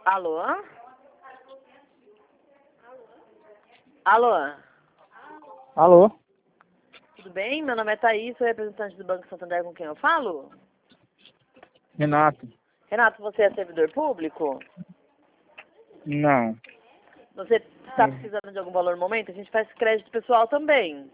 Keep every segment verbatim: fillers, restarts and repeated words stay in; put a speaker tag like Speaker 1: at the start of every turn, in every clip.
Speaker 1: Alô? Alô?
Speaker 2: Alô?
Speaker 1: Tudo bem? Meu nome é Thaís, sou representante do Banco Santander, com quem eu falo?
Speaker 2: Renato?
Speaker 1: Renato, você é servidor público?
Speaker 2: Não.
Speaker 1: Você está precisando de algum valor no momento? A gente faz crédito pessoal também.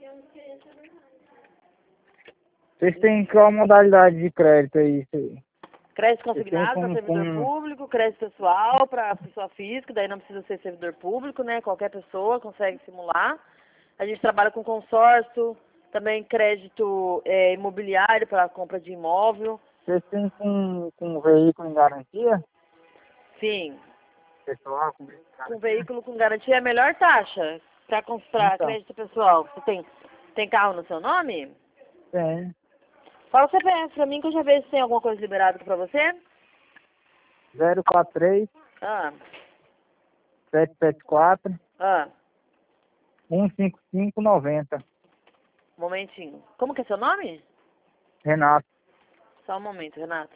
Speaker 2: Vocês têm qual modalidade de crédito aí? Cê-
Speaker 1: Crédito
Speaker 2: Vocês têm
Speaker 1: consignado para
Speaker 2: com,
Speaker 1: servidor
Speaker 2: com...
Speaker 1: público, crédito pessoal para pessoa física, daí não precisa ser servidor público, né? Qualquer pessoa consegue simular. A gente trabalha com consórcio, também crédito é, imobiliário para compra de imóvel.
Speaker 2: Vocês têm com, com veículo em garantia?
Speaker 1: Sim,
Speaker 2: Pessoal, com veículo em
Speaker 1: com
Speaker 2: garantia?
Speaker 1: veículo com garantia é a melhor taxa para comprar
Speaker 2: Então,
Speaker 1: crédito pessoal. Você tem, tem carro no seu nome?
Speaker 2: tem.
Speaker 1: Fala o C P F para mim que eu já vejo se tem alguma coisa liberada aqui para você.
Speaker 2: zero quatro três,
Speaker 1: Ah,
Speaker 2: sete sete quatro,
Speaker 1: ah,
Speaker 2: um cinco cinco nove zero.
Speaker 1: um momentinho. Como que é seu nome?
Speaker 2: Renato.
Speaker 1: Só um momento, Renato.